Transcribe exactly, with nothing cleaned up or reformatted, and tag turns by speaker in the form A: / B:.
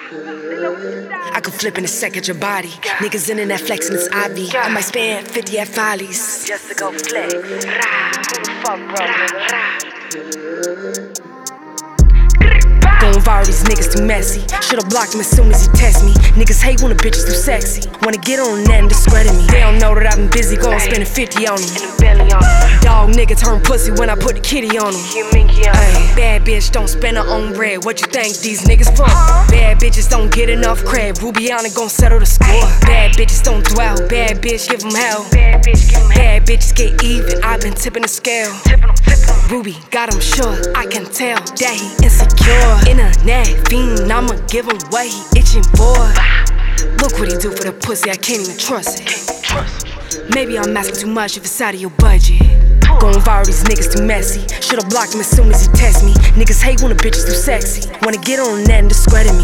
A: I could flip in a second your body. Niggas in that flexing, it's I V. I might spend fifty at Follies just to go flex. Who the fuck, bro? Going viral, these niggas too messy. Should've blocked him as soon as he text me. Niggas hate when a bitch is too sexy. Wanna get on that and discredit me. They don't know that I've been busy going spending fifty on him. Dog nigga turn pussy when I put the kitty on him. Ay, bad bitch don't spend her own bread. What you think these niggas from? Bad bitches don't get enough cred. Rubiana gon' settle the score. Bad bitches don't dwell. Bad bitch give them hell. Bad bitches get even. I've been tipping the scale. Ruby got him sure. I can tell that he insecure. Internet fiend, I'ma give him what he itching for. Look what he do for the pussy, I can't even trust it. Maybe I'm asking too much if it's out of your budget. Going viral, these niggas too messy. Should've blocked him as soon as he text me. Niggas hate when a bitch is too sexy. Wanna get on that and discredit me.